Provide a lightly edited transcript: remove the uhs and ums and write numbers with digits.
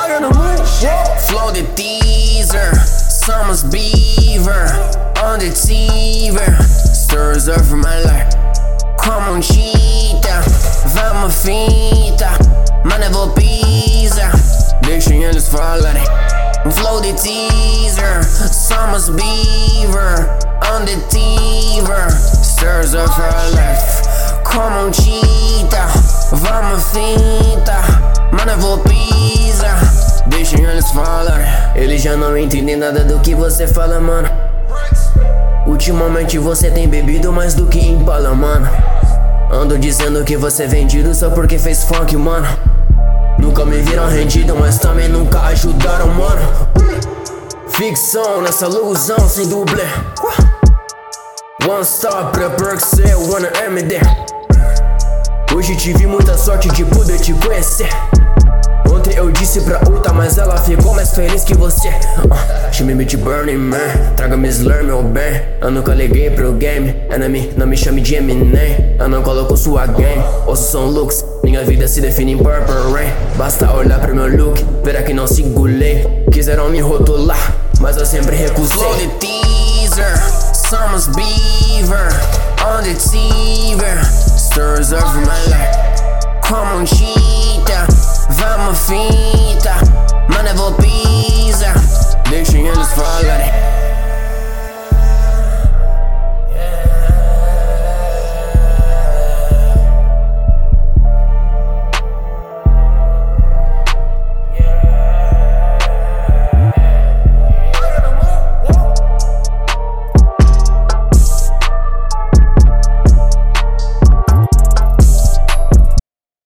fire no moon. Flow the teaser, Somos beaver, on the TV. Stories of my life, como cheetah. Vamos fita, mano eu vou pisar. Deixem eles falarem. Flow the teaser, Somos beaver, on the TV. Stories of our life, como cheetah. Vamos fita, mano eu vou pisar. Deixem eles falarem. Eles já não entendem nada do que você fala, mano. Ultimamente você tem bebido mais do que Impala, mano. Ando dizendo que você é vendido só porque fez funk, mano. Nunca me viram rendido, mas também nunca ajudaram, mano. Ficção nessa ilusão sem dublê. One stop pra Percel, One MD. Hoje tive muita sorte de poder te conhecer. Ontem eu disse pra outra, mas ela ficou mais feliz que você. She me beat burning man, traga-me slur meu bem. Eu nunca liguei pro game, enemy, não me chame de Eminem. Eu não coloco sua game, ouço som looks. Minha vida se define em purple rain. Basta olhar pro meu look, verá que não segurei. Quiseram me rotular, mas eu sempre recusei. Flow the teaser, Somos beaver, on the TV. Stories of my life, como cheetah. Vamos fim.